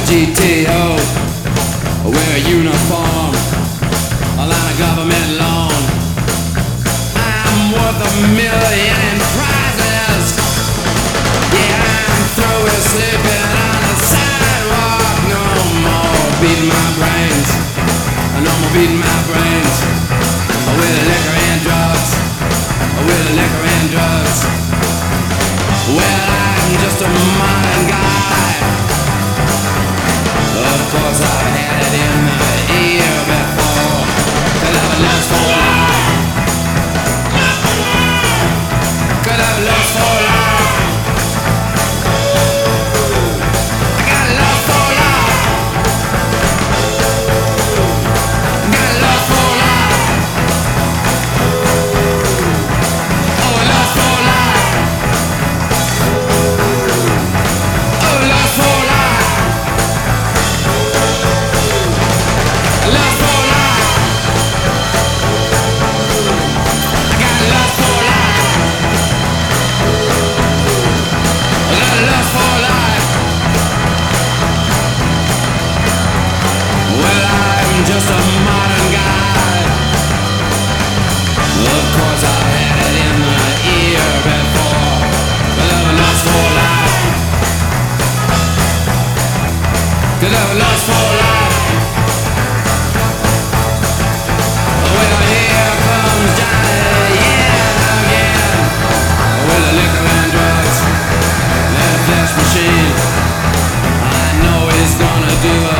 GTO, wear a uniform, a line of government loan. I'm worth $1,000,000 in prizes. Yeah, I'm through with sleeping on the sidewalk. No more beating my brains. No more beating my brains. With liquor and drugs. With liquor and drugs. Well, I'm just a modern guy. Of course I've had it in the ear before. Could have a lust for life. Could have a lust for life. I got love for life. Got love for life. Oh, love for life. Oh, love for life. Love for life. I got love for life. Love for life. Well, I'm just a modern guy. Of course I've had it in the ear before. Love for life. Could have lust for life. Well, here comes Johnny, yeah, again. With the liquor and drugs and a flesh machine. I know he's gonna do it.